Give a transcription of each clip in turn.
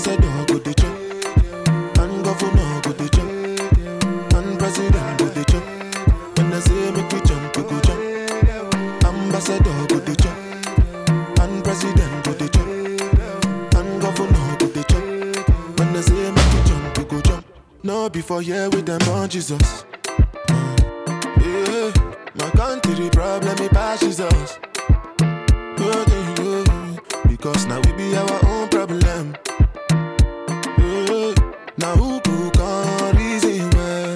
Ambassador go the chop, and governor go the chop, and president go the chop. When I say make we jump, we go jump. Ambassador go the chop, and president go the chop, and governor go the chop. When I say make we jump, we go jump. No before here with them on Jesus. Yeah, my country problem it passes us. Because now we be our own problem. Now who can reason well.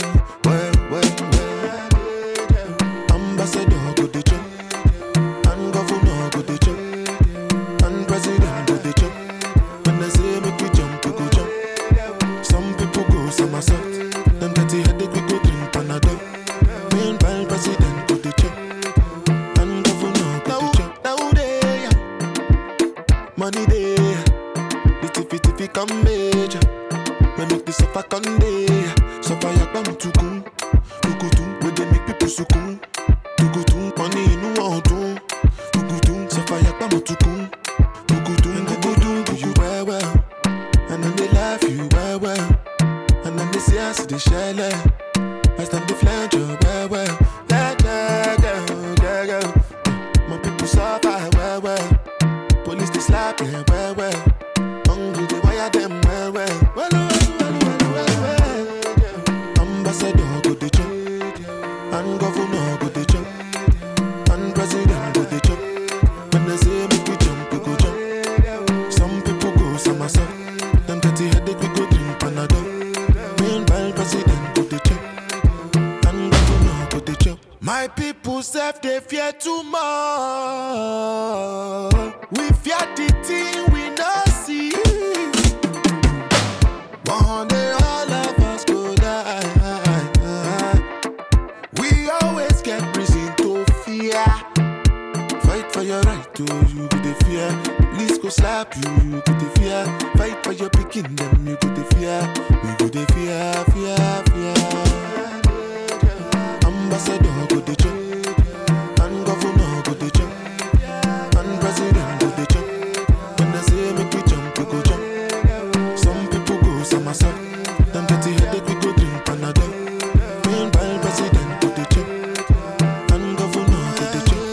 Ambassador go the chop, and governor go the chop, and president go the chop. When I say make we jump, we go jump. Some people go somersault, them dirty headache we go drink Panadol. Meanwhile president go the chop, and governor go the chop. Now they money there, the tiffy come major. We make the suffer come there, suffer yakbam tukun, tukutun. We they make people sukun, tukutun. Money no one do, tukutun. Suffer yakbam tukun, tukutun. Tukutun do you well, and then they laugh you well, and then they see us they shell it, as then they flange you well. Yeah. My people suffer well. Police they slap them well. Hungry they wire them well. Ambassador go the chop, and governor go the chop, and president go the chop. When I say make we jump, we go jump. Some people go somersault, them dirty headache we go drink Panadol. Meanwhile president go the chop, and governor go the chop. My people self they fear too much. We fear the thing we not see. One day all of us go die. We always get reason to fear. Fight for your right to you go the fear. Police go slap you, you go the fear. Fight for your picking them, you go the fear. We go the fear. Ambassador go the chop, and governor go the chop, and president go the chop. When I say make we jump, we go jump. Some people go somersault, them dirty headache we go drink Panadol. Meanwhile president go the chop, and governor go the chop.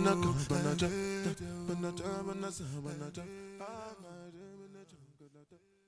When I